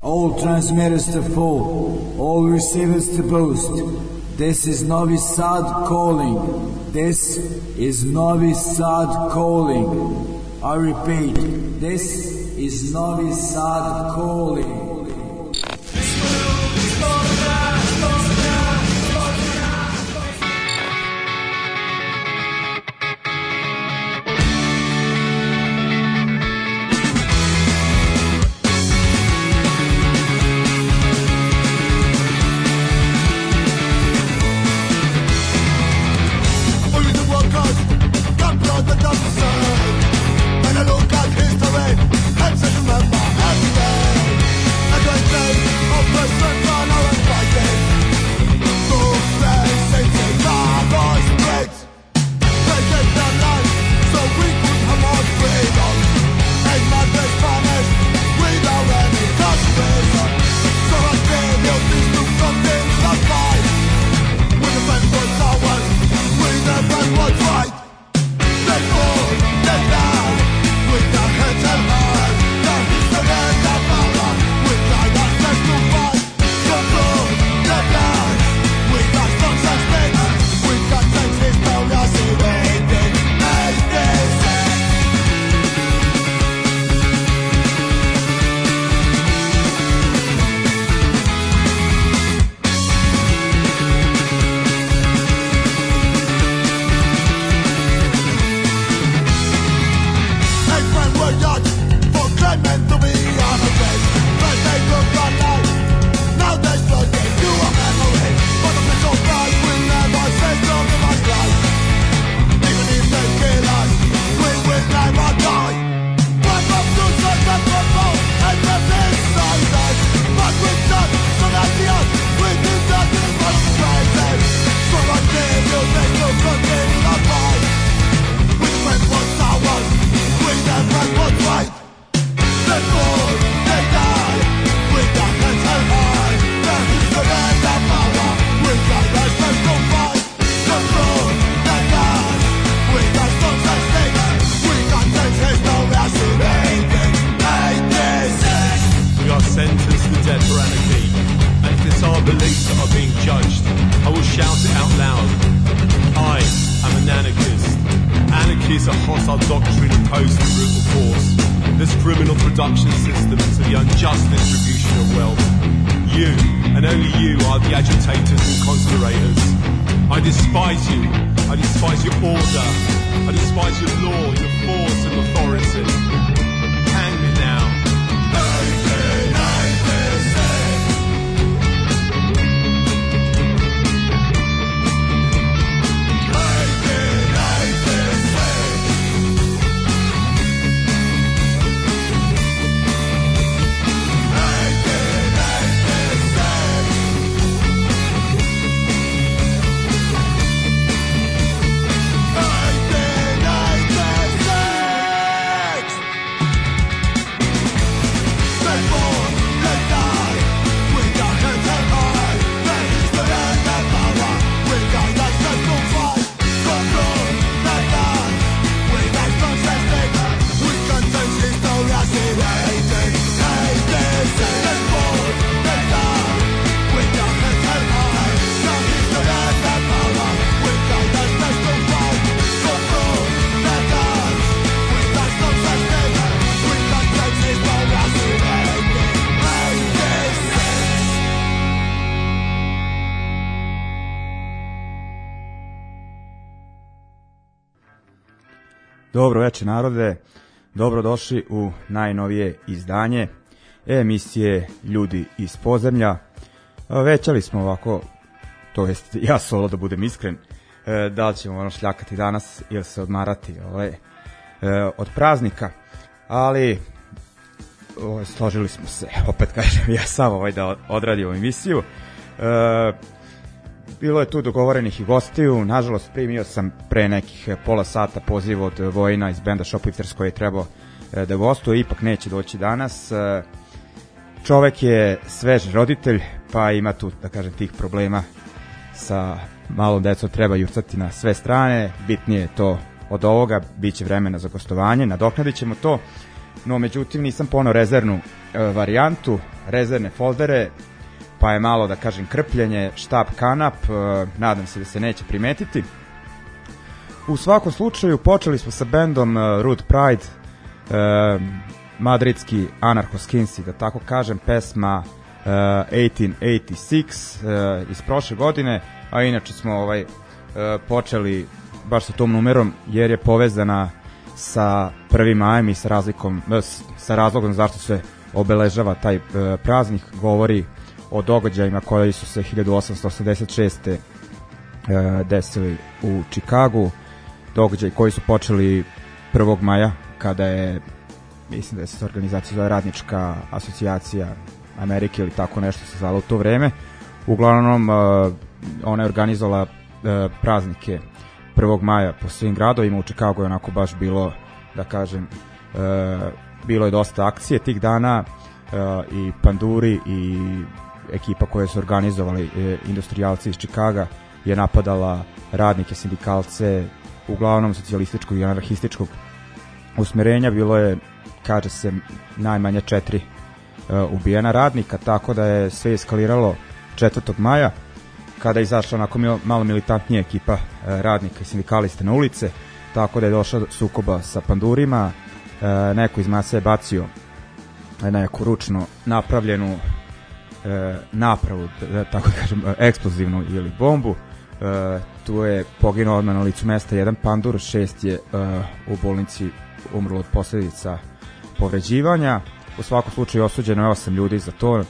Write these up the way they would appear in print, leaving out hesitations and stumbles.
All transmitters to full, all receivers to boost. This is Novi Sad calling. This is Novi Sad calling. I repeat, this is Novi Sad calling. Dobro večer narode, dobrodošli u najnovije izdanje emisije Ljudi iz podzemlja. Većali smo ovako, to jest ja solo da budem iskren, da li ćemo šljakati danas ili se odmarati od praznika, ali složili smo se, opet kažem, ja sam da odradim emisiju. Bilo je tu dogovorenih i gostiju, nažalost primio sam pre nekih pola sata poziv od Vojina iz benda Shoplifters koji je trebao da gostuje, ipak neće doći danas. Čovek je svež roditelj, pa ima tu, da kažem, tih problema sa malom decom, treba jurcati na sve strane, bitnije je to od ovoga, bit će vremena za gostovanje, nadoknadit ćemo to, no međutim nisam poneo rezervnu varijantu, rezervne foldere, pa je malo, da kažem, krpljenje, štap kanap, nadam se da se neće primetiti. U svakom slučaju počeli smo sa bendom Rude Pride, madridski anarcho-skinsi, da tako kažem, pesma 1886 iz prošle godine, a inače smo počeli baš sa tom numerom jer je povezana sa 1. majem i sa razlogom zašto se obeležava taj praznik. Govori o događajima koji su se 1886. desili u Čikagu, događaj koji su počeli 1. maja kada je, mislim da se organizacija zove Radnička asocijacija Amerike ili tako nešto se zvala u to vreme. Uglavnom ona je organizovala praznike 1. maja po svim gradovima. U Čikagu je onako baš bilo, da kažem, bilo je dosta akcije tih dana, i panduri i ekipa koja su organizovali industrijalci iz Čikaga je napadala radnike, sindikalce, uglavnom socijalističkog i anarhističkog usmerenja. Bilo je, kaže se, najmanje 4 ubijena radnika, tako da je sve eskaliralo 4. maja kada je izašla onako malo militantnija ekipa radnika i sindikalista na ulice, tako da je došla do sukoba sa pandurima. Neko iz masa je bacio neku ručno napravljenu napravu, tako da kažem, eksplozivnu ili bombu. Tu je poginuo odmah na licu mesta jedan pandur, 6 je u bolnici umrlo od posljedica povređivanja. U svakom slučaju osuđeno je 8 ljudi za to.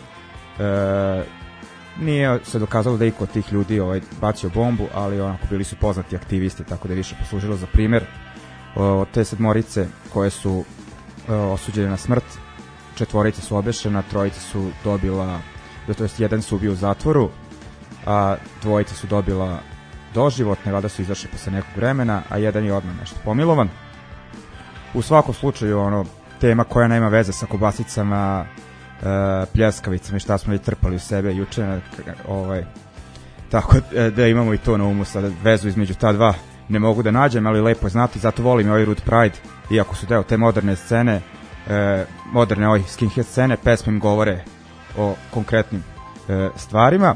Nije se dokazalo da je iko od tih ljudi bacio bombu, ali onako bili su poznati aktivisti, tako da je više poslužilo za primjer. Od te 7 koje su osuđene na smrt, 4 su obešena, 3 su dobila, to jest 1 su bio u zatvoru, a 2 su dobila doživotne, valjda su izašli posle nekog vremena, a 1 je odmah nešto pomilovan. U svakom slučaju tema koja nema veze sa kobasicama, pljeskavicama i šta smo već trpali u sebe juče, tako da imamo i to na umu. Sada vezu između ta dva ne mogu da nađem, ali lepo je znati, zato volim ovaj Rude Pride, iako su deo te moderne scene, moderne skinhead scene, pesme im govore o konkretnim stvarima.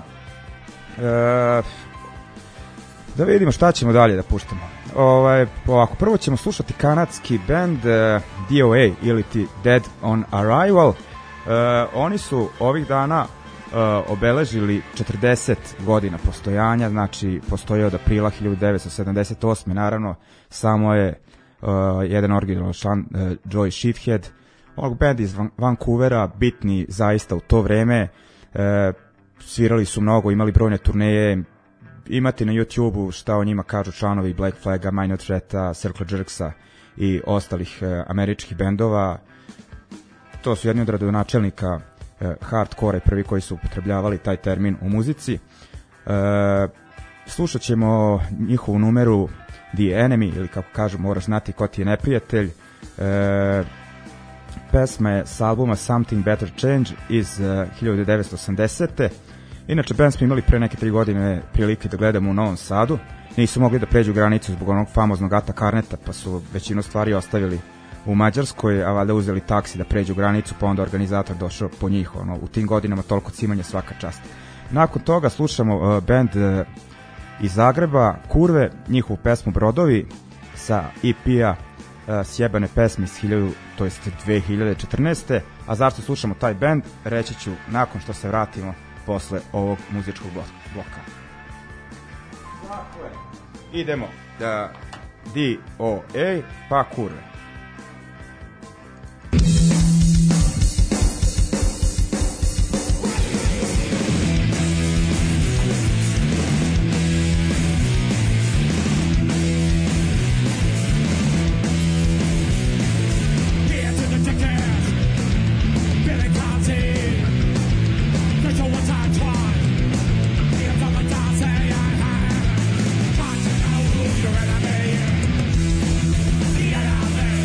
Da vidimo šta ćemo dalje da puštamo. Ovako, prvo ćemo slušati kanadski band DOA ili ti Dead on Arrival. Oni su ovih dana obeležili 40 godina postojanja, znači postoje od aprila 1978. Naravno, samo je jedan original član Joey Sheathead. Ovog band iz Vancouvera, bitni zaista u to vreme, svirali su mnogo, imali brojne turneje. Imate na YouTube-u šta o njima kažu članovi Black Flaga, Minor Threata, Circle Jerksa i ostalih američkih bendova. To su jedni od radonačelnika hardcore, prvi koji su upotrebljavali taj termin u muzici. Slušat ćemo njihovu numeru The Enemy, ili kako kažu, moraš znati ko ti je neprijatelj. Pesma je s albuma Something Better Change iz 1980. Inače, band smo imali pre neke 3 godine prilike da gledamo u Novom Sadu. Nisu mogli da pređu granicu zbog onog famoznog Ata Karneta, pa su većinu stvari ostavili u Mađarskoj, a valjda uzeli taksi da pređu granicu, pa onda organizator došao po njih. U tim godinama toliko cimanja, svaka čast. Nakon toga slušamo band iz Zagreba, Kurve, njihovu pesmu Brodovi sa EP-a Sjebane pesme iz 2014. A zašto slušamo taj band, reći ću nakon što se vratimo posle ovog muzičkog bloka. Dakle, idemo da DOA pa Kurve. Yeah.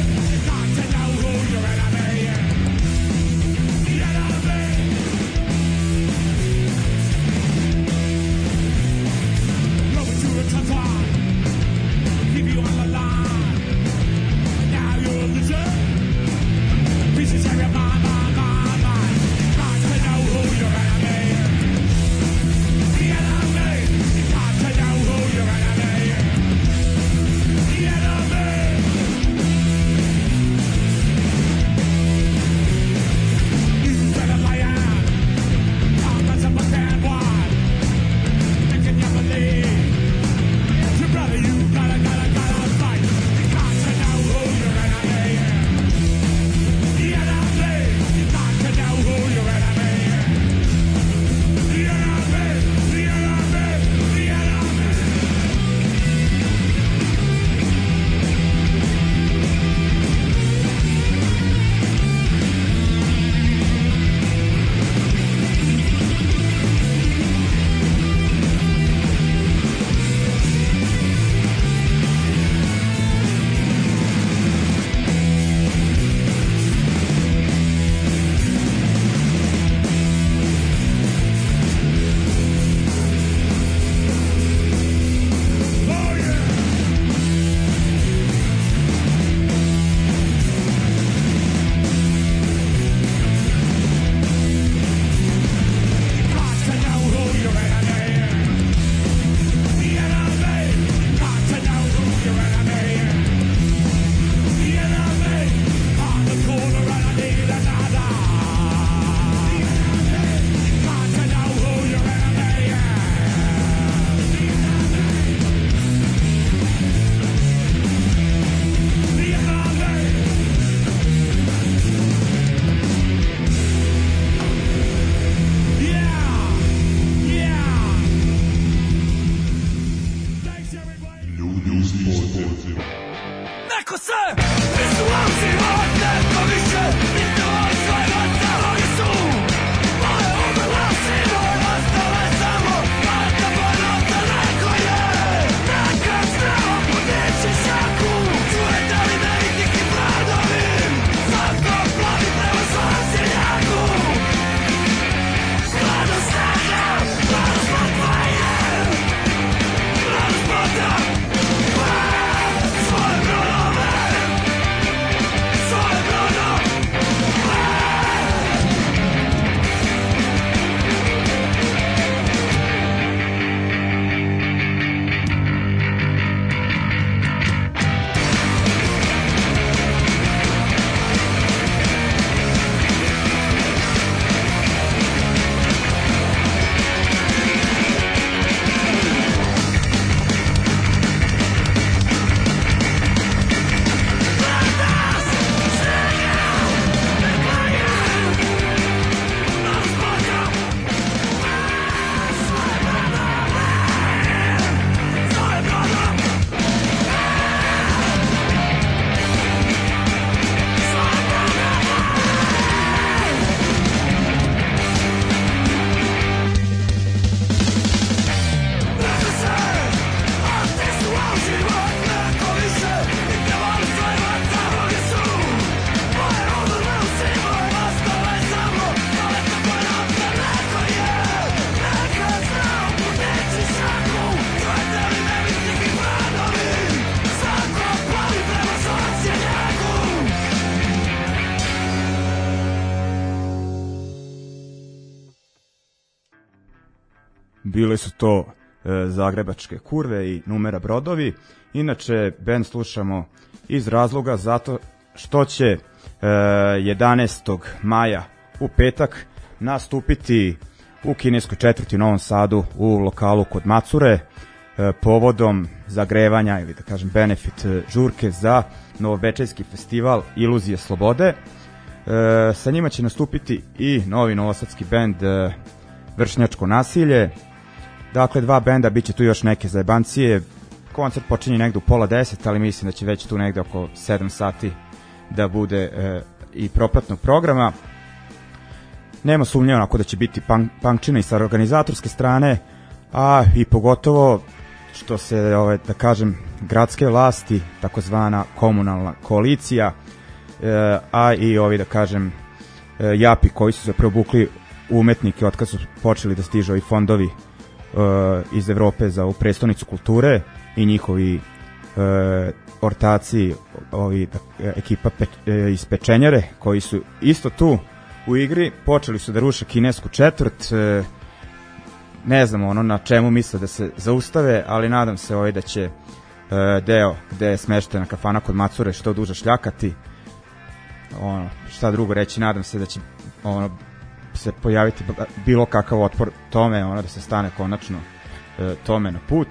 bile su to Zagrebačke kurve i Numera brodovi. Inače, band slušamo iz razloga zato što će 11. maja u petak nastupiti u kineskoj četvrti u Novom Sadu u lokalu kod Macure povodom zagrevanja ili da kažem benefit žurke za novovečerski festival Iluzije slobode. Sa njima će nastupiti i novi novosadski bend Vršnjačko nasilje. Dakle, dva benda, bit će tu još neke zajebancije. Koncert počinje negde u 9:30, ali mislim da će već tu negde oko 7 sati da bude i propratnog programa. Nema sumnje onako da će biti punkčina i sa organizatorske strane, a i pogotovo što se, da kažem, gradske vlasti, takozvana komunalna koalicija, a i ovi, da kažem, japi koji su zapravo bukli umetnike od kad su počeli da stižu ovi fondovi iz Evrope za u prestonicu kulture i njihovi ortaci, ovi ekipa iz Pečenjare koji su isto tu u igri, počeli su da ruše kinesku četvrt. Ne znam na čemu misle da se zaustave, ali nadam se da će deo gde je smeštena kafana kod Macure što duže šljakati. Šta drugo reći, nadam se da će se pojaviti bilo kakav otpor tome, da se stane konačno tome na put,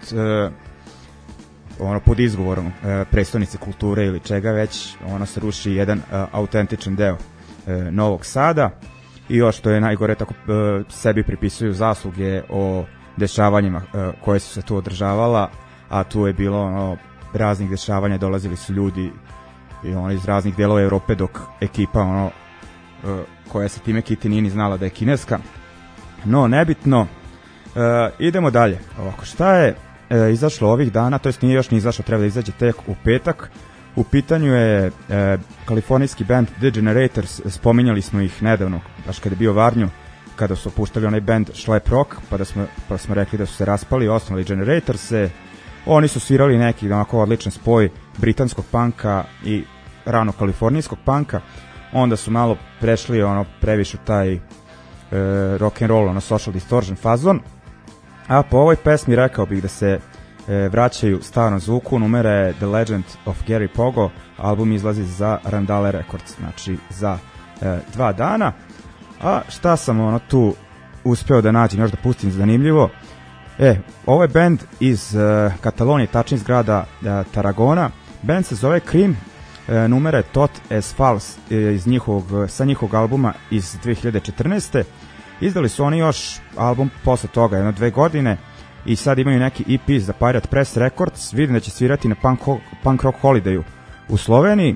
pod izgovorom prestonice kulture ili čega već, se ruši jedan autentičan deo Novog Sada. I još što je najgore, tako sebi pripisuju zasluge o dešavanjima koje su se tu održavala, a tu je bilo raznih dešavanja, dolazili su ljudi iz raznih delova Evrope, dok ekipa koja se time kiti nije ni znala da je kineska. No, nebitno. Idemo dalje. Ovako, šta je izašlo ovih dana, to jest nije još ni izašlo, treba da izađe tek u petak. U pitanju je kalifornijski band The Generators, spominjali smo ih nedavno, baš kada je bio Varnju, kada su opuštali onaj band Schlep Rock, pa smo rekli da su se raspali i osnovali Generators. Oni su svirali neki onako odličan spoj britanskog punka i rano kalifornijskog punka, onda su malo prešli previše taj rock and roll, social distortion fazon, a po ovoj pesmi rekao bih da se vraćaju starom zvuku. Numera je The Legend of Gary Pogo, album izlazi za Randale Records, znači za 2 dana. A šta sam tu uspeo da nađem još da pustim zanimljivo, ovo je band iz Katalonije, tačnije iz grada Tarragona. Band se zove Cream, numera je Tot as False sa njihovog albuma iz 2014. Izdali su oni još album posle toga, 2 godine, i sad imaju neki EP za Pirate Press Records. Vidim da će svirati na Punk Rock Holidayu u Sloveniji.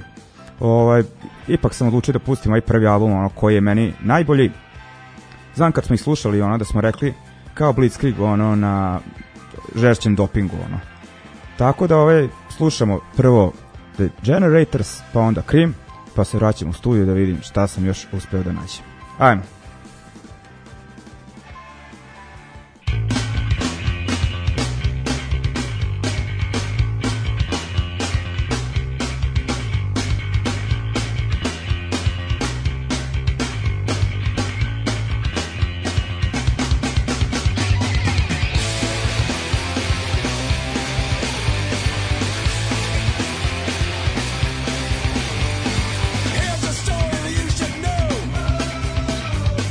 Ipak sam odlučio da pustim ovaj prvi album koji je meni najbolji. Znam kad smo ih slušali da smo rekli kao Blitzkrieg na žešćem dopingu. Tako da slušamo prvo The Generators, pa onda Cream, pa se vraćam u studiju da vidim šta sam još uspeo da nađem. Ajmo. Here's a story you should know.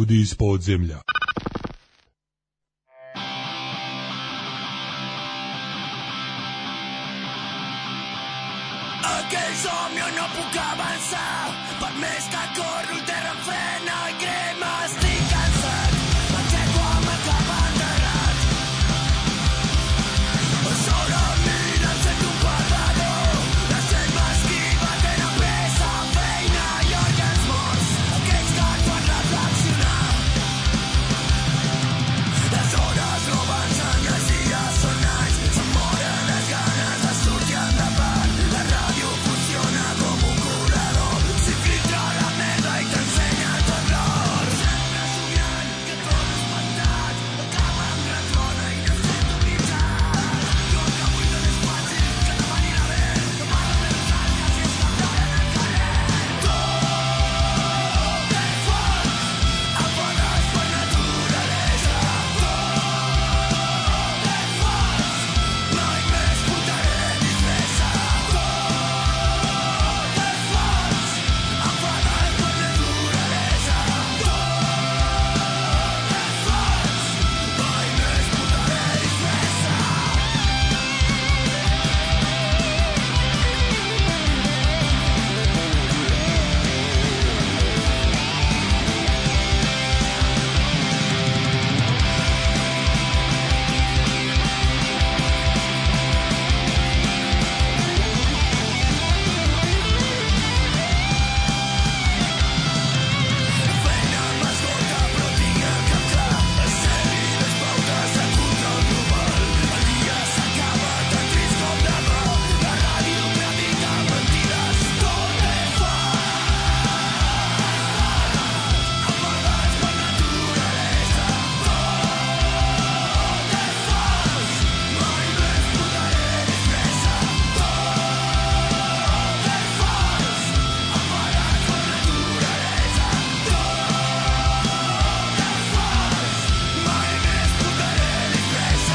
ljudi iz podzemlja. Aquell somio no puc avançar, per més que corro el terra em frena i crema, estic cansat, m'aixeco amb el cap enterrat. A sobre el mir em sento un perdedor, la gent m'esquiva, tenen pressa, feina i òrgans morts, aquells que et fan reflexionar. Les hores roben sang, els dies són anys, se'n moren les ganes de sortir endavant. La ràdio funciona com un colador, s'hi filtra la merda i t'ensenya tot l'or. Sempre somiant que tot és espantat, acaba amb gran trona i no sento veritat. Jo que vull que no és fàcil, que demà anirà bé, que m'ha de pensar que si es cantarà en el carrer. Tot és fort, enfadats per naturalesa. Tot és fort, mai més portaré disfressa. Tot és fort, enfadats per naturalesa. Tot és fort, mai més portaré disfressa. Feina m'escolta però tinc el cap clar, el cel i les pautes de control global. El dia s'acaba tan trist com demà, la ràdio predica mentides. Tot és fort, enfadats per naturalesa. Tot és fort, mai més portaré disfressa. Tot és fort, enfadats per naturalesa. Tot és fort, mai més portaré disfressa.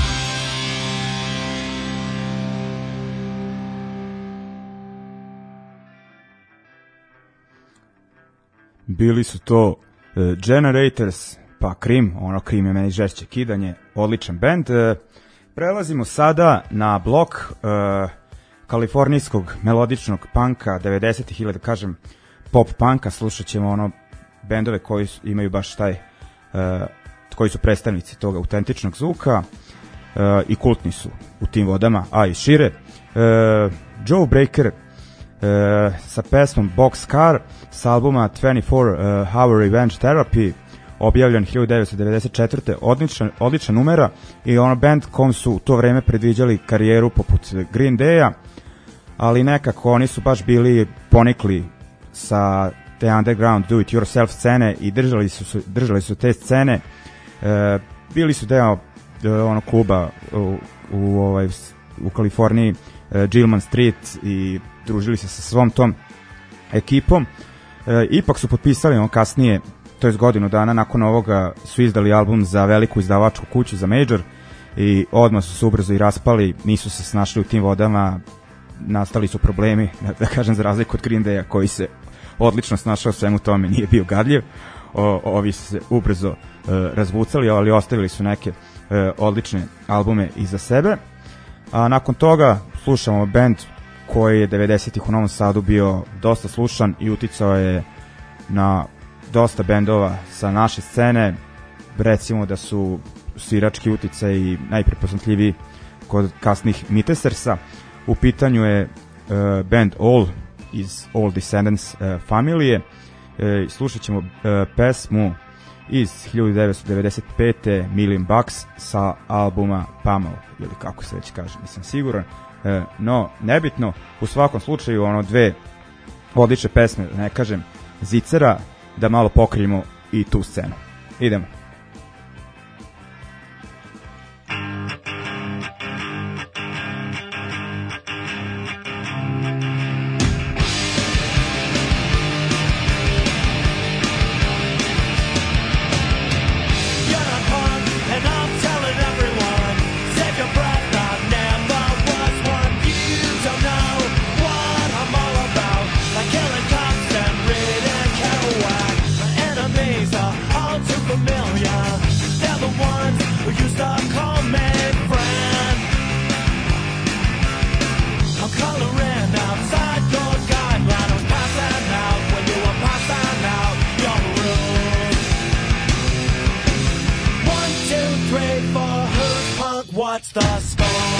Bili su to Generators, pa Krim, ono Krim je meni žešće kidanje, odličan bend. Prelazimo sada na blok kalifornijskog melodičnog punka 90-ih, ili da kažem pop punka. Slušat ćemo ono bendove koji imaju baš taj koji su predstavnici toga autentičnog zvuka i kultni su u tim vodama, a i šire. Joe Breaker sa pesmom Boxcar s albuma 24 Hour Revenge Therapy, objavljen 1994. Odlična numera i ono band kom su u to vreme predviđali karijeru poput Green Day-a, ali nekako oni su baš bili ponikli sa te underground do it yourself scene i držali su te scene. Bili su deo ono kluba u Kaliforniji, Gilman Street, i družili se sa svom tom ekipom. Ipak su potpisali on kasnije, to je godinu dana nakon ovoga, su izdali album za veliku izdavačku kuću, za Major, i odmah su se ubrzo i raspali, nisu se snašli u tim vodama, nastali su problemi, da kažem, za razliku od Green Day-a koji se odlično snašao svemu tome, nije bio gadljiv. Ovi su se ubrzo razvucali, ali ostavili su neke odlične albume iza sebe. A nakon toga slušamo band koji je 90-ih u Novom Sadu bio dosta slušan i uticao je na dosta bendova sa naše scene. Recimo da su svirački uticaj i najprepoznatljiviji kod kasnih Mitesersa. U pitanju je band All iz All Descendants familije. Slušat ćemo pesmu iz 1995. Million Bucks sa albuma Pummel, ili kako se već kaže, nisam siguran, no nebitno. U svakom slučaju ono dve odlične pesme, da ne kažem zicera, da malo pokrijemo i tu scenu. Idemo. Enemies are what's the score?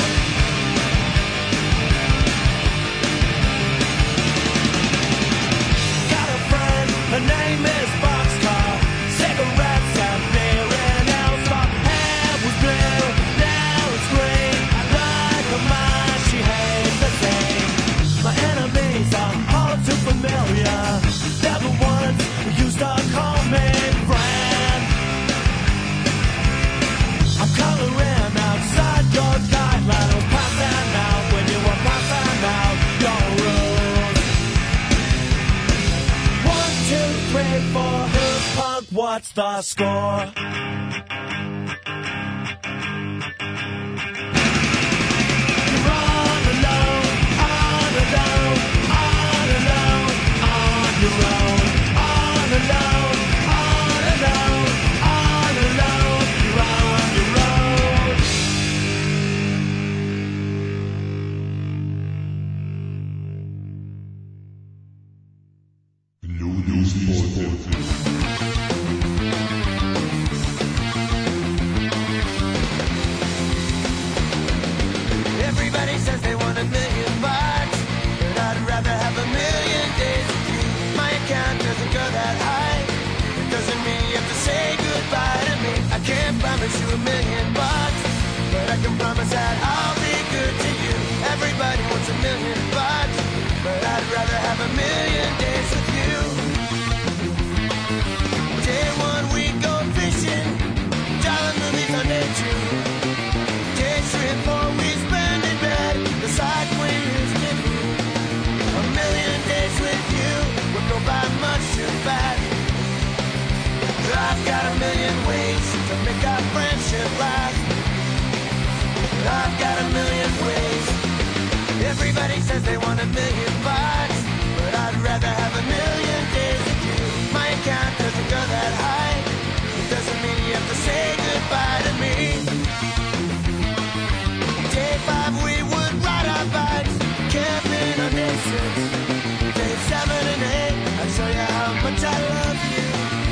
Got a friend, her name is Boxcar. Cigarettes and beer and else. My hair was blue, now it's green. Like a mind, she hates the same. My enemies are all too familiar. They're the ones who used to call me friend. I'm coloring outside your guideline. I'm passing out when you were passing out your rules. 1, 2, 3, 4, who's punk? What's the score? You're on alone, on alone, on alone, on your own, on alone, on alone, on alone, you're on your own. Everybody says they want $1 million, but I'd rather have 1 million days with you. My account doesn't go that high. It doesn't mean you have to say goodbye to me. I can't promise you $1 million, but I can promise that I'll be good to you. Everybody wants $1 million, but I'd rather have 1 million days with you. Day 1 we go fishing, dollar movies on day 2. Day 3 and 4 we spend in bed, the side queen is different. 1 million days with you would go by much too fast. I've got 1 million ways to make our friendship last. I've got 1 million ways. Everybody says they want $1 million, but I'd rather have 1 million days with you. My account doesn't go that high. It doesn't mean you have to say goodbye to me. Day 5 we would ride our bikes, camping on day 6. Day 7 and 8 I'd show you how much I love you.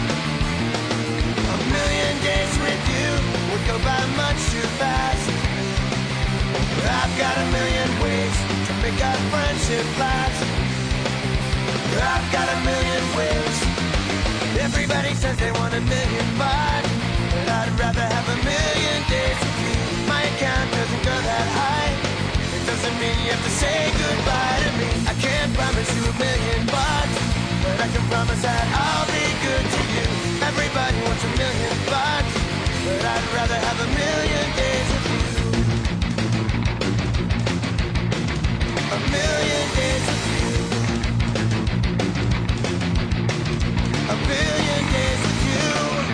1 million days with you would go by much too fast. I've got 1 million ways to make our friendship last. I've got 1 million ways. Everybody says they want $1 million, but I'd rather have 1 million days with you. My account doesn't go that high. It doesn't mean you have to say goodbye to me. I can't promise you $1 million, but I can promise that I'll be good to you. Everybody wants $1 million, but I'd rather have 1 million days with you. 1 million days with you. 1 billion days with you.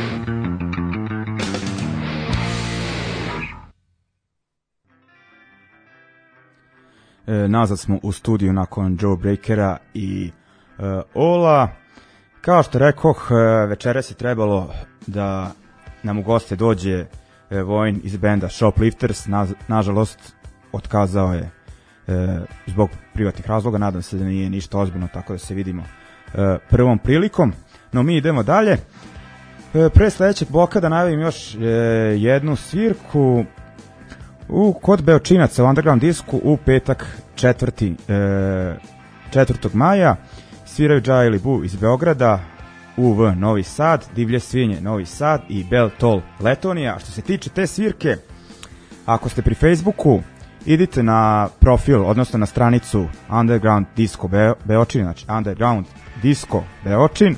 Nazad smo u studiju nakon Joe Breakera i Ola. Kao što rekoh, večeras je trebalo da nam u goste dođe Vojin iz benda Shoplifters. Nažalost, otkazao je zbog privatnih razloga. Nadam se da nije ništa ozbiljno, tako da se vidimo prvom prilikom. No mi idemo dalje. Pre sledećeg bloka da najavim još jednu svirku kod Beočinaca u Underground disku u petak 4. maja. Sviraju Jaili Bu iz Beograda, UV Novi Sad, Divlje svinje Novi Sad i Bel Tol Letonija. Što se tiče te svirke, ako ste pri Facebooku, idite na profil, odnosno na stranicu Underground Disco Beočin, znači Underground Disco Beočin.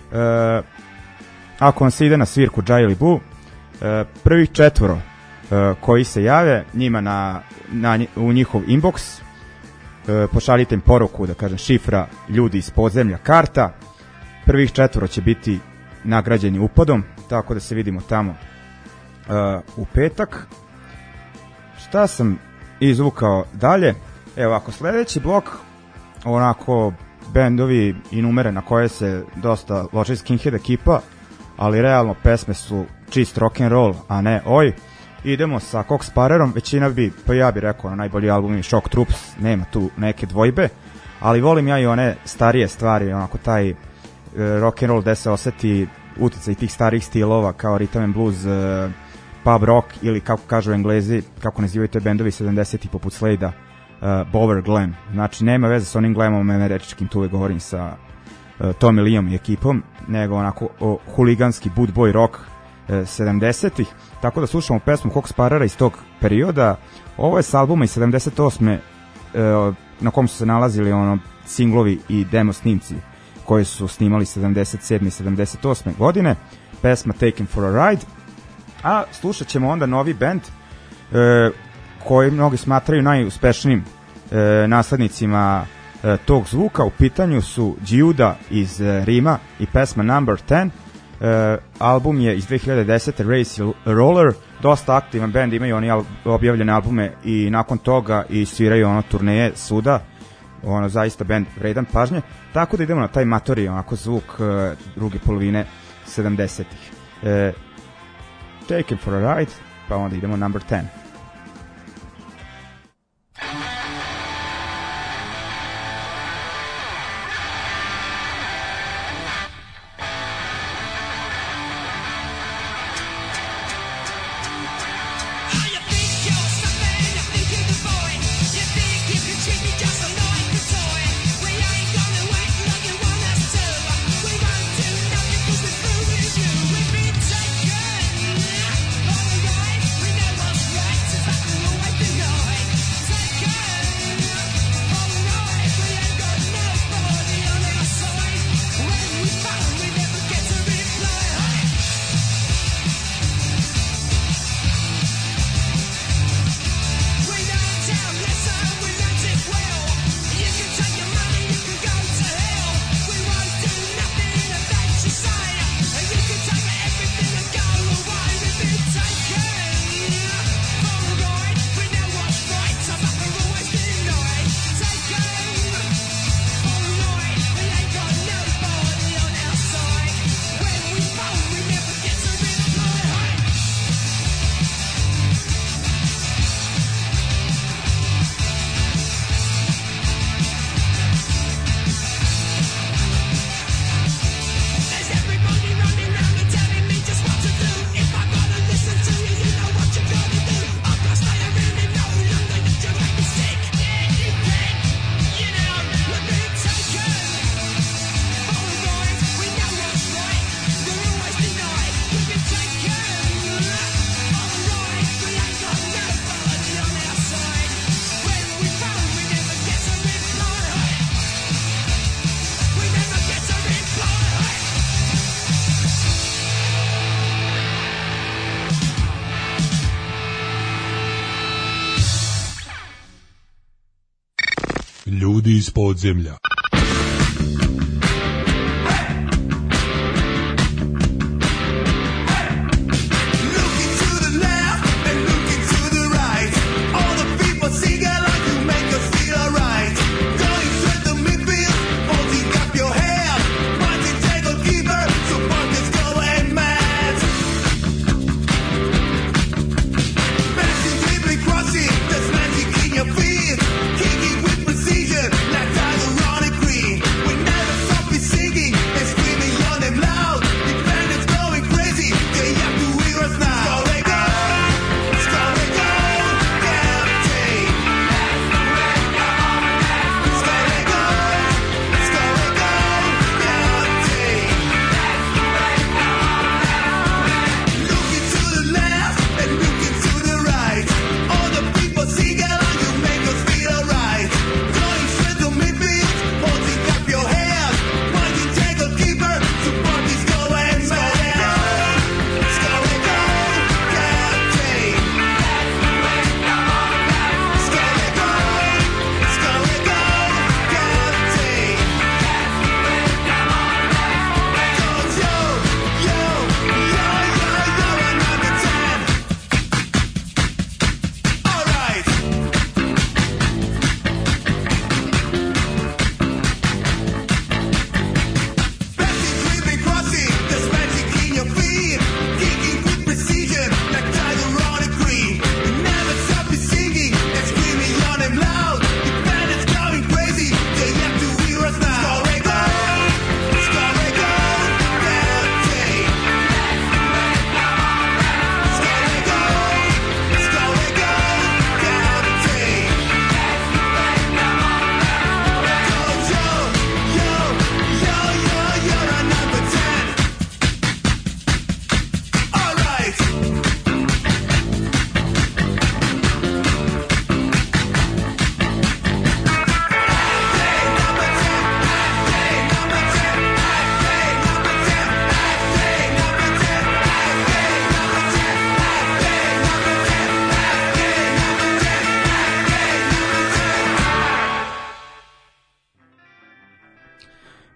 Ako vam se ide na svirku Jaili Bu, prvih 4 koji se jave njima u njihov inbox, pošaljite im poruku, da kažem šifra ljudi iz podzemlja karta. Prvih 4 će biti nagrađeni upadom, tako da se vidimo tamo u petak. Šta sam izvukao dalje? Evo, ako sledeći blok, onako bendovi i numere na koje se dosta loži Skinhead ekipa, ali realno pesme su čist rock'n'roll, a ne oj. Idemo sa Cox Sparerom, većina bi, pa ja bih rekao, na najbolji album je Shock Troops, nema tu neke dvojbe, ali volim ja i one starije stvari, onako taj rock'n'roll gde se oseti uticaj tih starih stilova kao rhythm and blues, pub rock ili kako kažu Englezi, kako nazivaju te bendovi 70-ih poput Slade-a, Bower Glam. Znači nema veze sa onim glamom američkim, tu uvek govorim sa Tommy Leeom i ekipom, nego onako huliganski boot boy rock 70-ih. Tako da slušamo pesmu Hawk Sparrera iz tog perioda. Ovo je s albuma iz 78. Na kom su se nalazili singlovi i demo snimci koji su snimali 77. i 78. godine. Pesma Taken for a Ride. A slušat ćemo onda novi band koji mnogi smatraju najuspešnijim naslednicima tog zvuka. U pitanju su Giuda iz Rima i pesma Number 10. Album je iz 2010. Race Roller, dosta aktivan band, imaju oni objavljene albume i nakon toga i sviraju turneje svuda, zaista band vredan pažnje, tako da idemo na taj matori zvuk druge polovine 70-ih. Taken for a Ride, pa onda idemo Number 10. Ljudi iz podzemlja. Precision, like ironic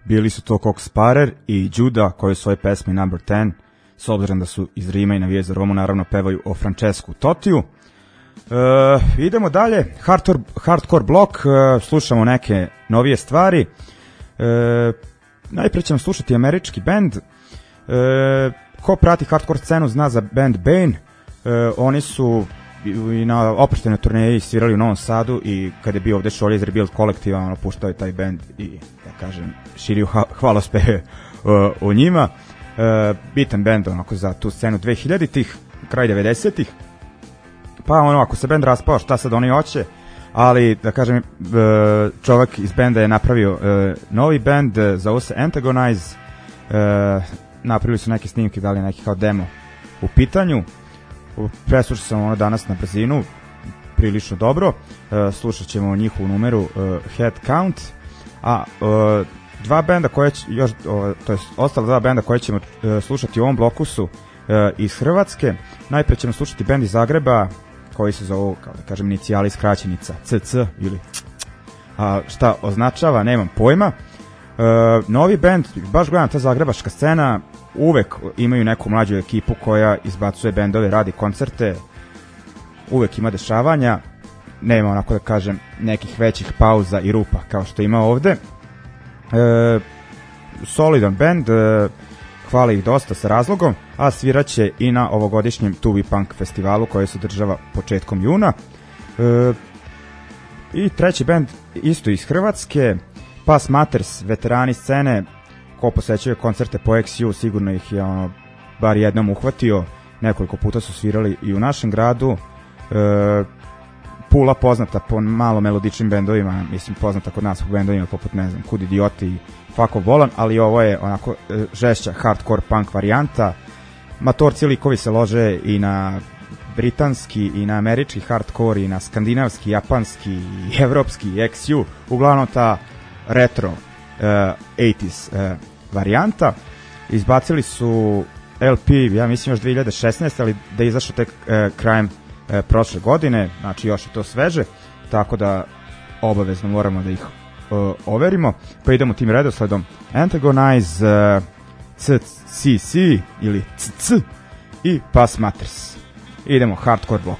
bili su to Cox Sparer i Juda koji u svojoj pesmi Number 10, s obzirom da su iz Rima i navijaju za Romu, naravno pevaju o Francesku Totiju. Idemo dalje, hardcore blok, slušamo neke novije stvari. Najprije ćemo slušati američki band. Ko prati hardcore scenu zna za band Bane. Oni su i na oproštenoj turneji svirali u Novom Sadu i kada je bio ovde Šolje iz Rebuild kolektiva, ono, puštao je taj band i, da kažem, širio hvalospeve o njima. Bitan band onako za tu scenu 2000-ih, kraj 90-ih. Pa ono, ako se band raspao, šta sad oni hoće, ali da kažem, čovjek iz benda je napravio novi band, zove se Antagonize. Napravili su neke snimke, dali neki kao demo u pitanju. Preslušao sam ono danas na brzinu, prilično dobro. Slušat ćemo njihovu numeru Head Count, a dva benda koje još, to jest ostala dva benda koje ćemo slušati u ovom bloku su iz Hrvatske. Najprije ćemo slušati bend iz Zagreba koji se zovu, kao da kažem, inicijali skraćenica CC ili šta označava, nemam pojma. Novi bend, baš gledam, ta zagrebačka scena uvek imaju neku mlađu ekipu koja izbacuje bendove, radi koncerte, uvek ima dešavanja, nema, onako da kažem, nekih većih pauza i rupa kao što ima ovde. Solidan bend, hvali ih dosta sa razlogom, a sviraće i na ovogodišnjem Tubi Punk festivalu koji se održava početkom juna. I treći bend isto iz Hrvatske, Pass Matters, veterani scene, ko posećuje koncerte po XU, sigurno ih je ono, bar jednom uhvatio, nekoliko puta su svirali i u našem gradu. Pula poznata po malo melodičnim bendovima, mislim poznata kod nas po bendovima poput, ne znam, Kud idioti i Fuck of Bolan, ali ovo je onako žešća hardcore punk varijanta. Matorci likovi se lože i na britanski i na američki hardcore i na skandinavski, japanski i evropski XU, uglavnom ta retro 80s varijanta. Izbacili su LP, ja mislim još 2016, ali da je izašao tek krajem prošle godine, znači još je to sveže, tako da obavezno moramo da ih overimo. Pa idemo tim redosledom: Antagonize, CCC ili CC i Pass Matters. Idemo, hardcore blok.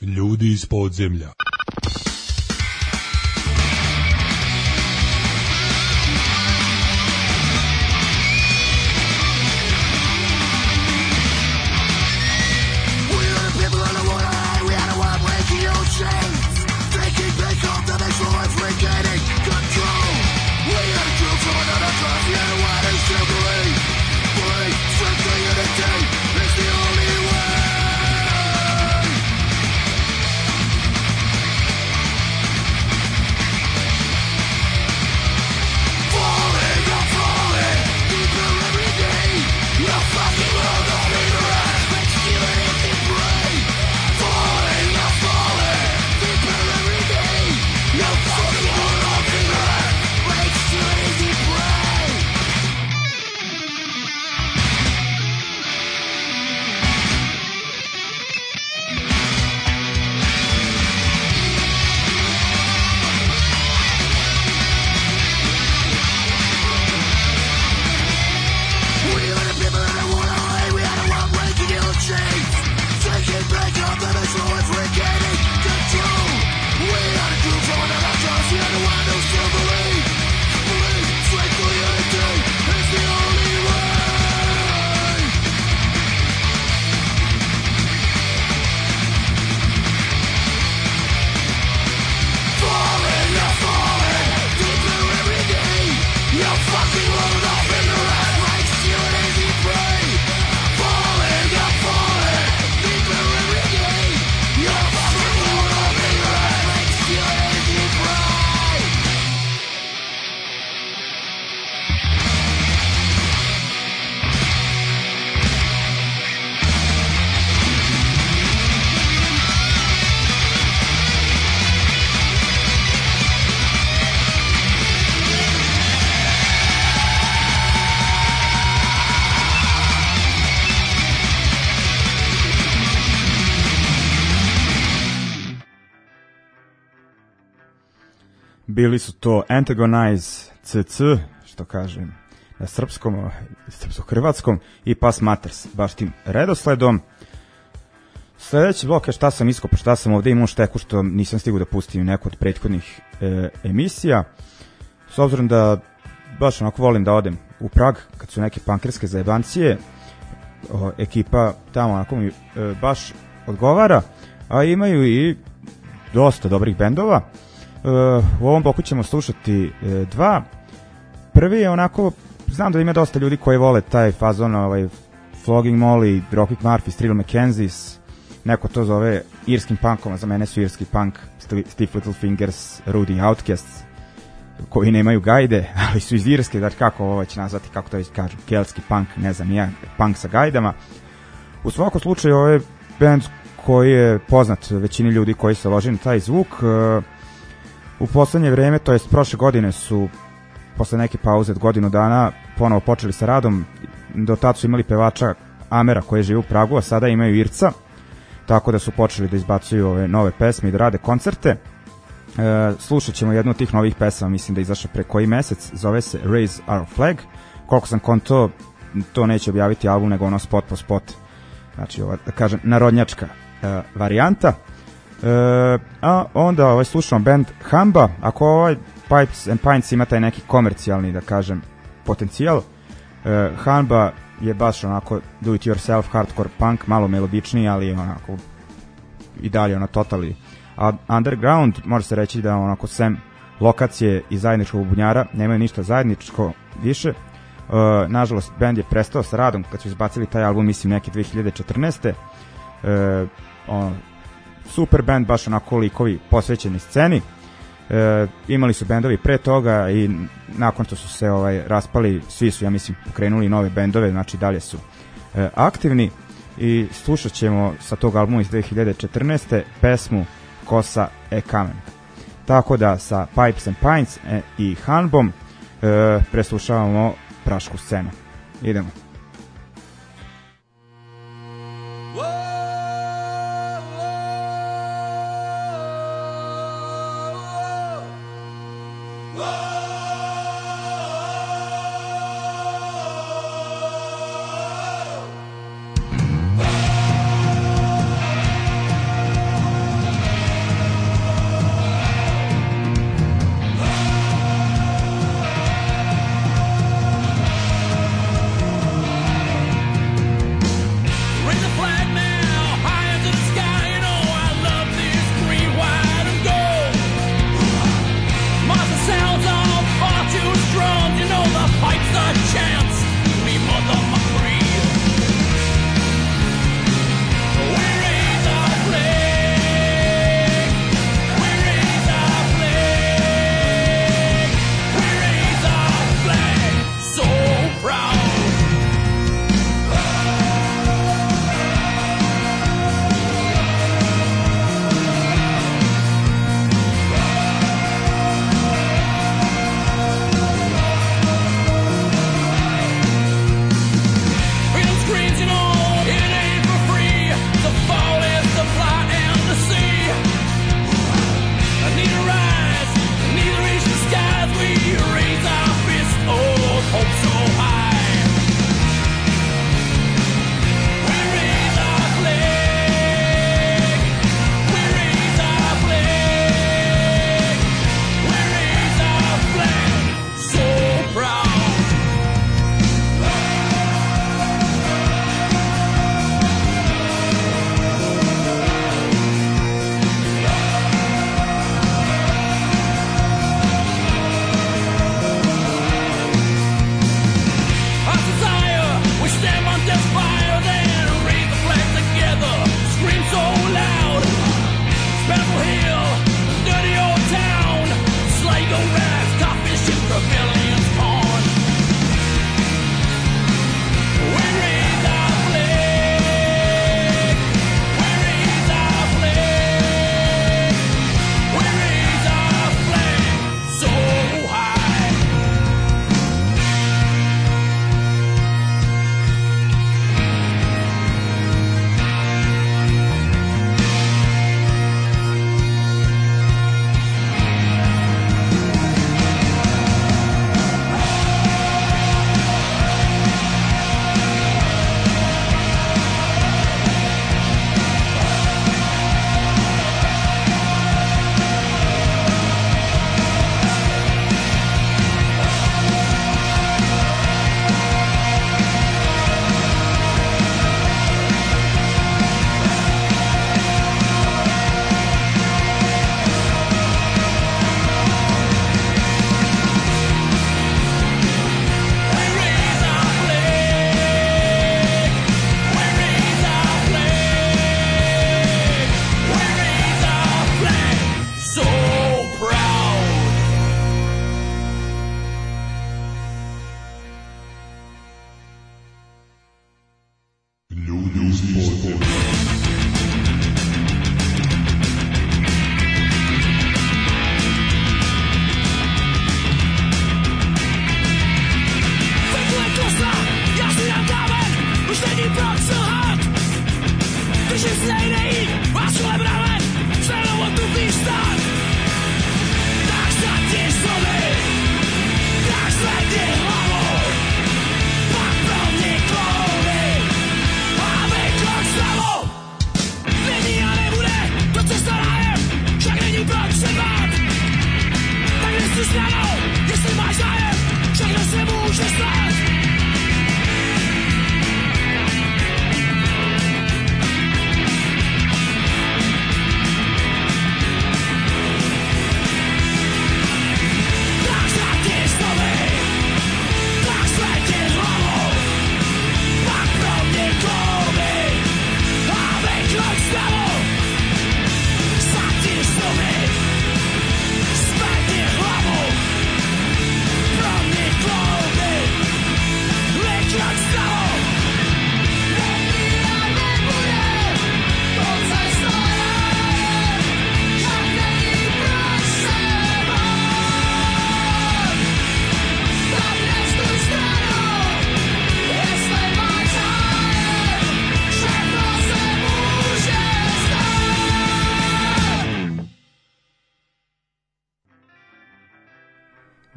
Ljudi iz podzemlja. Bili su to Antagonize CC, što kažem na srpskom, srpsko-hrvatskom, i Pass Matters, baš tim redosledom. Sljedeći blok je šta sam iskopao, šta sam ovdje imao šteku što nisam stigao da pustim neku od prethodnih emisija. S obzirom da baš onako volim da odem u Prag kad su neke punkerske zajebancije, ekipa tamo onako mi baš odgovara, a imaju i dosta dobrih bendova. U ovom bloku ćemo slušati dva. Prvi je onako, znam da ima dosta ljudi koji vole taj fazon, Flogging Molly, Dropkick Murphys, Trill McKenzies, neko to zove irskim punkom, a za mene su irski punk, Stiff Little Fingers, Rudy Outcasts, koji nemaju gajde, ali su iz Irske, znači kako ovo će nazvati, kako to već kažu, keltski punk, ne znam ja, punk sa gajdama. U svakom slučaju ovo je band koji je poznat većini ljudi koji se loži na taj zvuk. U poslednje vreme, to jest prošle godine, su posle neke pauze od godinu dana ponovo počeli sa radom. Do tada su imali pevača Amera koji živi u Pragu, a sada imaju Irca, tako da su počeli da izbacuju ove nove pesme i da rade koncerte. Slušat ćemo jednu od tih novih pesama, mislim da je izašla pre koji mesec, zove se Raise Our Flag. Koliko sam konto, to neće objaviti album, nego ono spot po spot, znači ova, da kažem, narodnjačka varijanta. A onda slušamo band Hamba. Ako ovaj Pipes and Pints ima taj neki komercijalni, da kažem, potencijal, Hamba je baš onako do it yourself hardcore punk, malo melodičniji, ali onako i dalje ono totally underground. Može se reći da onako sem lokacije i zajedničkog bunjara nemaju ništa zajedničko više. Nažalost band je prestao sa radom kad su izbacili taj album, mislim neke 2014. Super band, baš onako likovi posvećeni sceni. Imali su bendovi pre toga i nakon što su se raspali, svi su, ja mislim, pokrenuli nove bendove, znači dalje su aktivni. I slušat ćemo sa tog albuma iz 2014. pesmu Kosa e kamen. Tako da sa Pipes and Pints i Hanbom preslušavamo prašku scenu. Idemo.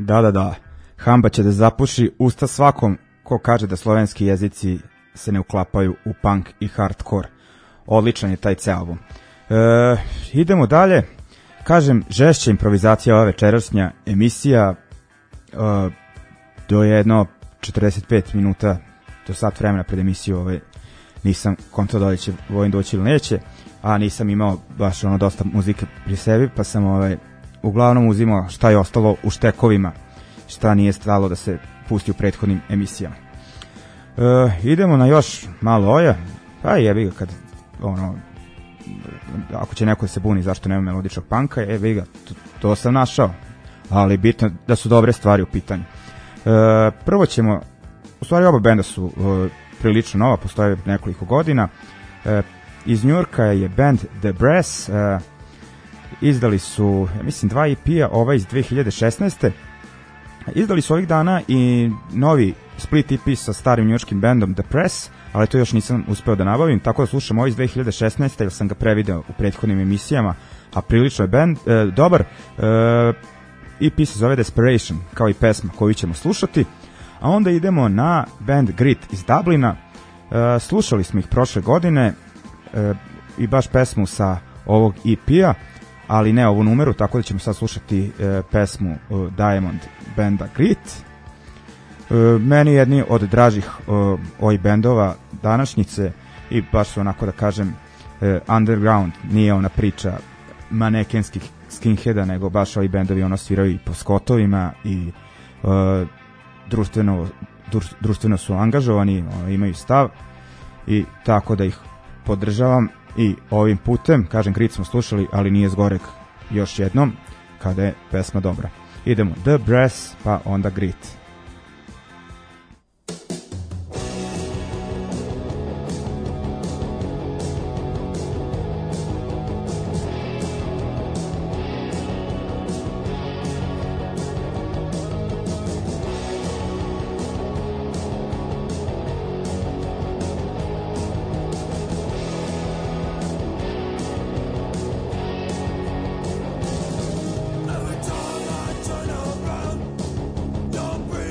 Da. Hamba će da zapuši usta svakom ko kaže da slovenski jezici se ne uklapaju u punk i hardcore. Odličan je taj ceo album. Idemo dalje. Kažem, žešća improvizacija ova večerašnja emisija do jedno 45 minuta do sat vremena pred emisiju nisam kontao da li će Vojin doći ili neće, a nisam imao baš dosta muzike pri sebi, pa sam uglavnom uzimao šta je ostalo u štekovima, šta nije stalo da se pusti u prethodnim emisijama. Idemo na još malo oja, pa jebi ga kad ako će neko da se buni zašto nema melodičnog panka, jebi ga, to sam našao, ali bitno da su dobre stvari u pitanju. Prvo ćemo, u stvari oba benda su prilično nova, postoje nekoliko godina. Iz Njujorka je band The Brass, izdali su, mislim, 2 EP-a, ovaj iz 2016. Izdali su ovih dana i novi split EP sa starim njujorškim bandom The Press, ali to još nisam uspeo da nabavim, tako da slušam ovaj iz 2016. jer sam ga prevideo u prethodnim emisijama, a prilično je band dobar. EP se zove Desperation, kao i pesma koju ćemo slušati, a onda idemo na band Grit iz Dublina. Slušali smo ih prošle godine i baš pesmu sa ovog EP-a, ali ne ovu numeru, tako da ćemo sad slušati pesmu Diamond banda Grit. Meni jedni od dražih ovih bendova današnjice i baš su onako da kažem underground, nije ona priča manekenskih skinheada, nego baš ovi bendovi sviraju i po skotovima i društveno su angažovani, imaju stav i tako da ih podržavam i ovim putem, kažem, Grit smo slušali, ali nije zgorek još jednom kada je pesma dobra. Idemo The Brass, pa onda Grit. Every time I turn around, you're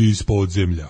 ljudi iz podzemlja.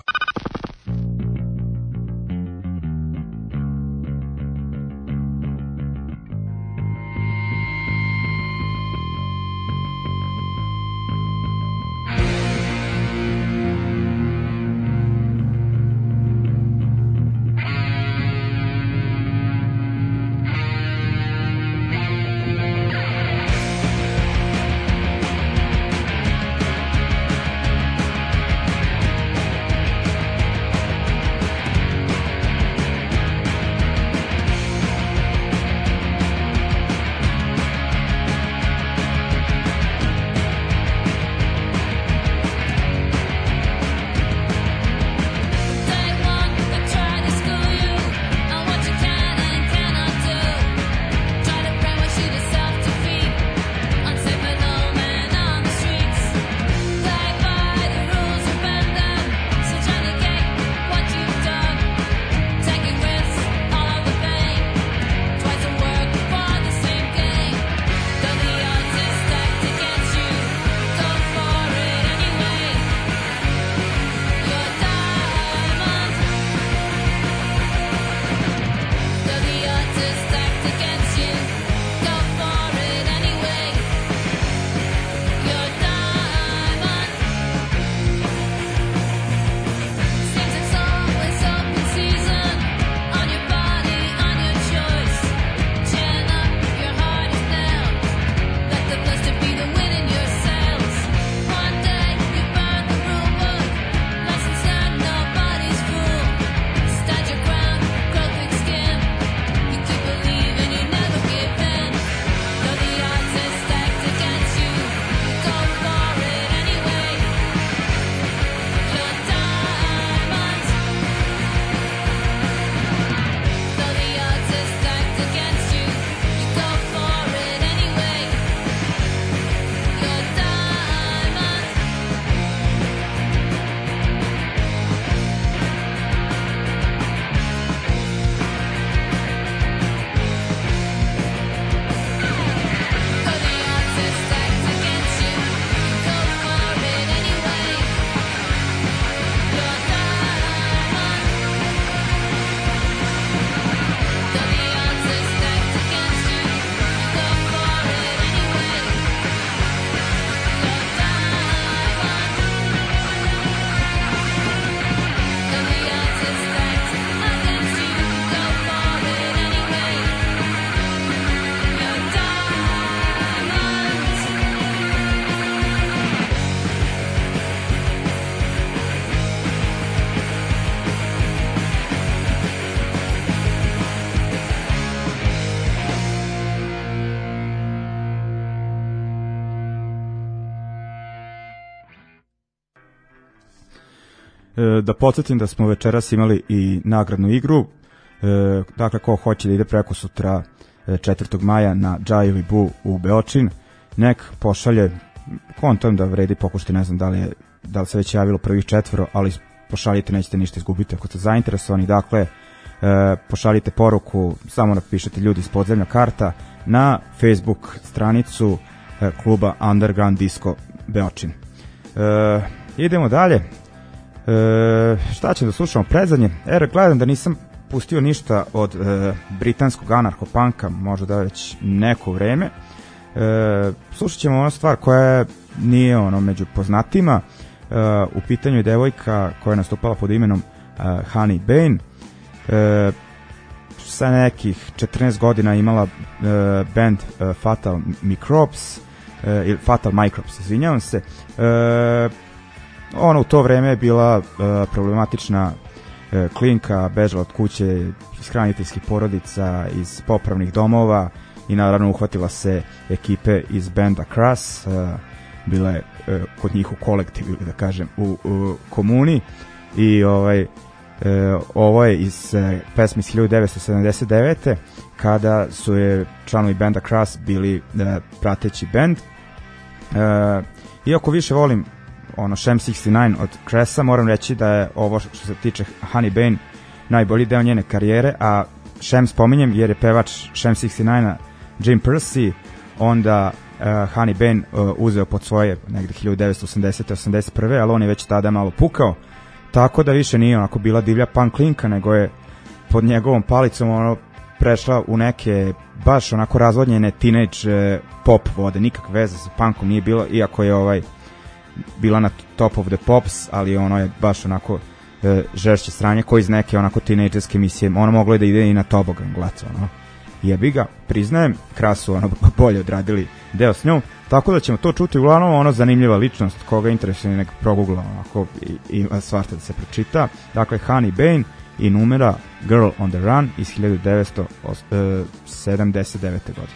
Da podsjetim da smo večeras imali i nagradnu igru, dakle ko hoće da ide preko sutra 4. maja na Džajevi Bu u Beočin, nek pošalje, kontam da vredi pokušati, ne znam da li se već javilo prvih 4, ali pošaljite, nećete ništa izgubiti ako ste zainteresovani. Dakle, pošaljite poruku, samo napišete ljudi iz podzemlja karta na Facebook stranicu kluba Underground Disco Beočin. Idemo dalje. Šta će da slušamo predzadnje? Gledam da nisam pustio ništa od britanskog anarcho-punka, možda da već neko vreme. Slušat ćemo ono stvar koja nije među poznatima. U pitanju je devojka koja je nastupala pod imenom Honey Bane. Sa nekih 14 godina imala band Fatal Microbes, Fatal Microbes, izvinjavam se. Ona u to vreme je bila problematična klinka, bežala od kuće, iz hraniteljskih porodica, iz popravnih domova i naravno uhvatila se ekipe iz benda Crass, bila je kod njih u kolektivu, da kažem, u komuni, i ovo je iz pesmi iz 1979. kada su je članovi benda Crass bili prateći bend. Iako više volim Sham 69 od Crassa, moram reći da je ovo što se tiče Honey Bane najbolji deo njene karijere, a Sham spominjem jer je pevač Sham 69 Jim Percy, onda Honey Bane uzeo pod svoje negde 1980. 81. ali on je već tada malo pukao, tako da više nije onako bila divlja punk linka, nego je pod njegovom palicom ono prešla u neke baš onako razvodnjene teenage pop vode, nikakve veze sa punkom nije bilo, iako je bila na Top of the Pops, ali ono je baš onako žešće sranje koji iz neke onako tinejdžerske emisije, ono moglo je da ide i na Tobogan glaca, ono jebi ga, priznajem, Krasu ono bolje odradili deo s njom, tako da ćemo to čuti. Uglavnom ono zanimljiva ličnost, koga interesuje nek progugla, onako ima svašta da se pročita. Dakle, Honey Bane i numera Girl on the Run iz 1979. godine.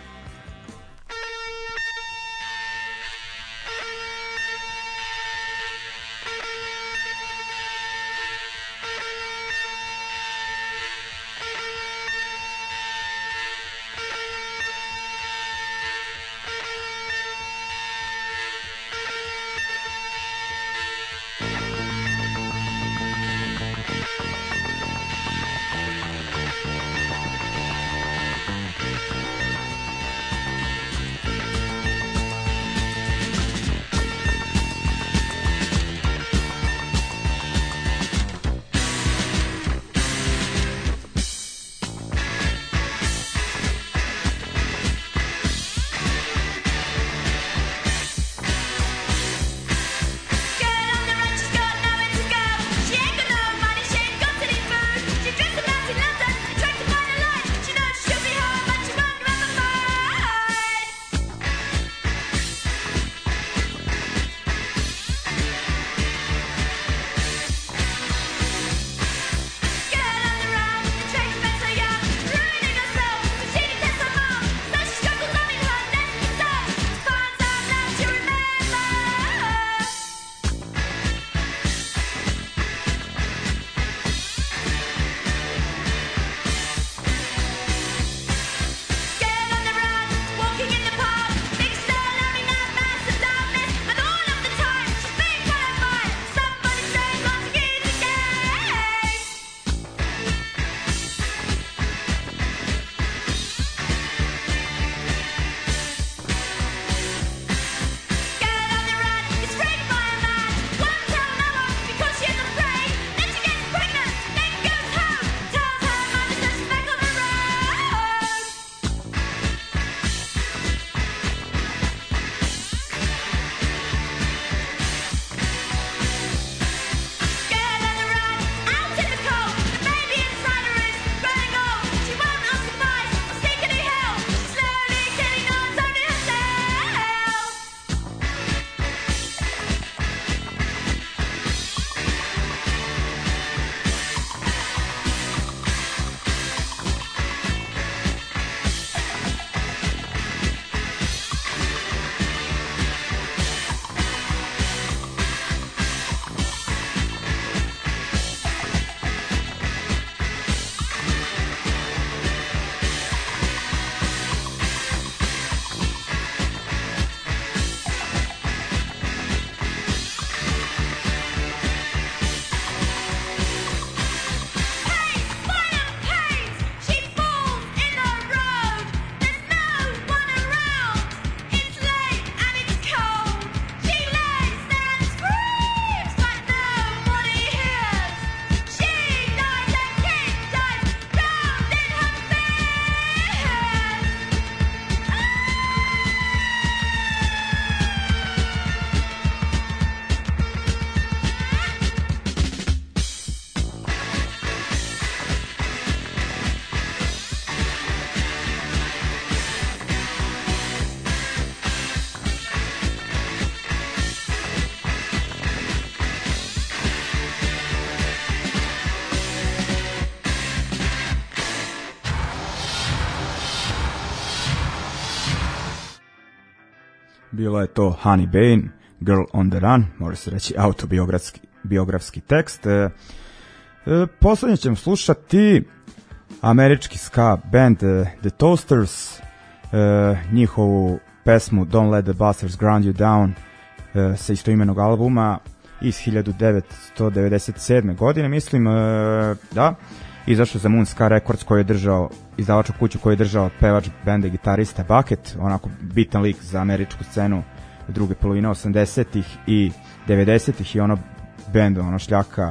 Bilo je to Honey Bane, Girl on the Run, može se reći autobiografski tekst. Poslednje ćemo slušati američki ska band The Toasters, njihovu pesmu Don't Let the Bastards Ground You Down sa istoimenog albuma iz 1997. godine, mislim, da. izašao za Moon Ska Records, koji je držao, izdavačku kuću koju je držao pevač benda i gitarista Bucket, onako bitan lik za američku scenu u druge polovine 80-ih i 90-ih, i ono bend ono šljaka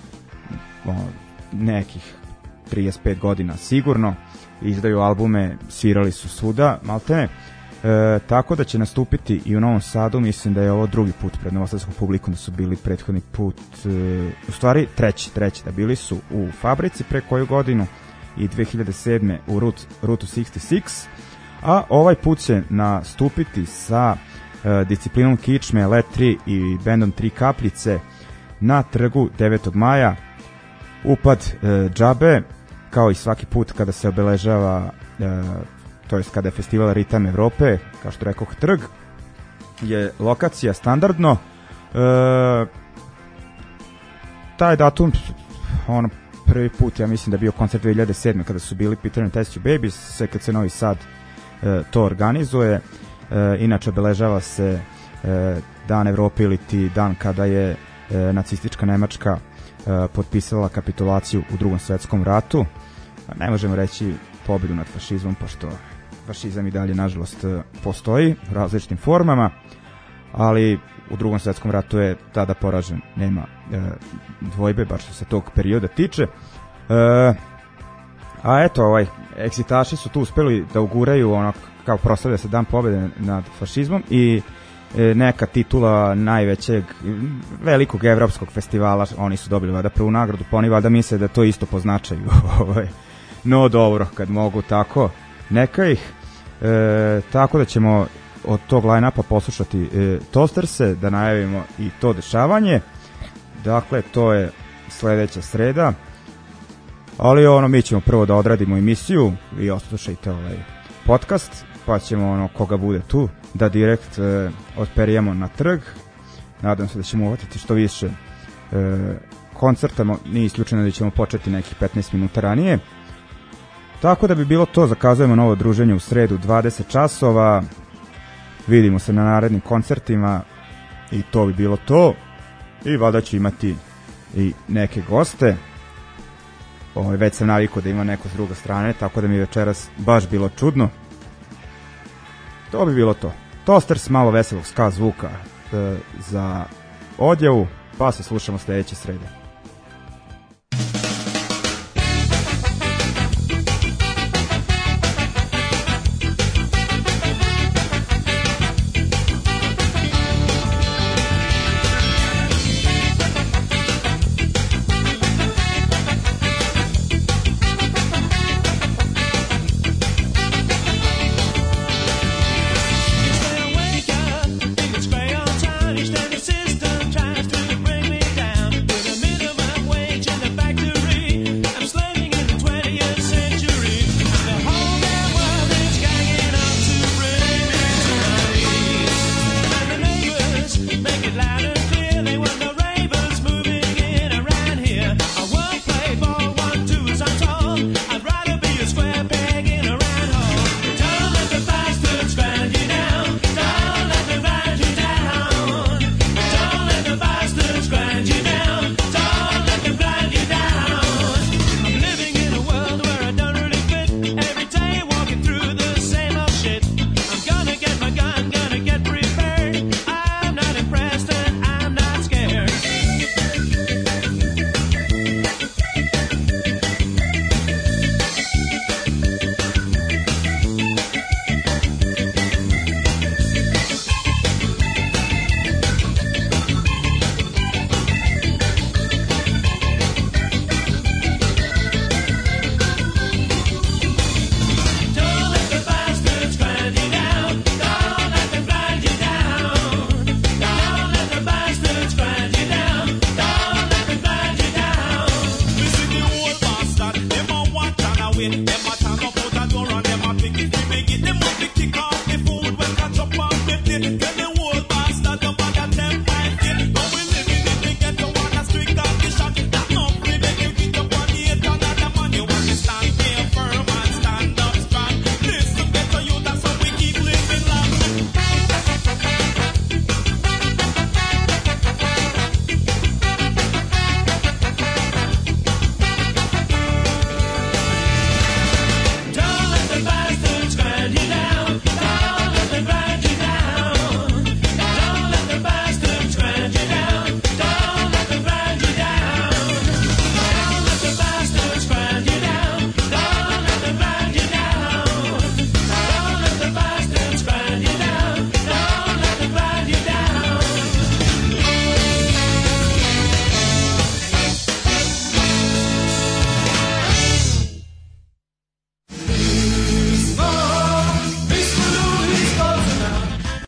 nekih 35 godina sigurno, izdaju albume, svirali su svuda maltene, tako da će nastupiti i u Novom Sadu. Mislim da je ovo drugi put pred novosadskom publikom, da su bili prethodni put, u stvari treći, da bili su u Fabrici pre koju godinu i 2007. u Route 66, a ovaj put će nastupiti sa disciplinom kičme, Let 3 i bendom Tri kapljice na trgu 9. maja. Upad džabe, kao i svaki put kada se obeležava, to jest kada je festival Ritam Evrope, kao što rekoh, trg je lokacija standardno. Taj datum, ono, prvi put, ja mislim da je bio koncert 2007. kada su bili Peter and Test You Babies, SKC Novi Sad to organizuje. Inače obeležava se Dan Evrope ili ti dan kada je nacistička Nemačka potpisala kapitulaciju u Drugom svetskom ratu. Ne možemo reći pobedu nad fašizmom, pošto fašizam i dalje nažalost postoji u različitim formama, ali u Drugom svetskom ratu je tada poražen, nema dvojbe, bar što se tog perioda tiče. A eto, egzitaši su tu uspeli da uguraju ono, kao proslavlja se dan pobede nad fašizmom, i neka titula najvećeg velikog evropskog festivala, oni su dobili valjda prvu nagradu, pa oni valjda misle da to isto po značaju. No dobro, kad mogu tako, neka ih. Tako da ćemo od tog line-upa poslušati Toasterse, da najavimo i to dešavanje. Dakle, to je sledeća sreda, ali ono, mi ćemo prvo da odradimo emisiju, vi oslušajte ovaj podcast, pa ćemo ono, koga bude tu, da direkt otperijemo na trg. Nadam se da ćemo uvatiti što više koncerta, nije isključeno da ćemo početi nekih 15 minuta ranije. Tako da bi bilo to, zakazujemo novo druženje u sredu 20 časova, vidimo se na narednim koncertima i to bi bilo to. I valjda ću imati i neke goste. Već sam navikao da ima neko s druge strane, tako da mi večeras baš bilo čudno. To bi bilo to. Toasters, malo veselog ska zvuka za odjavu, pa se slušamo sledeće srede.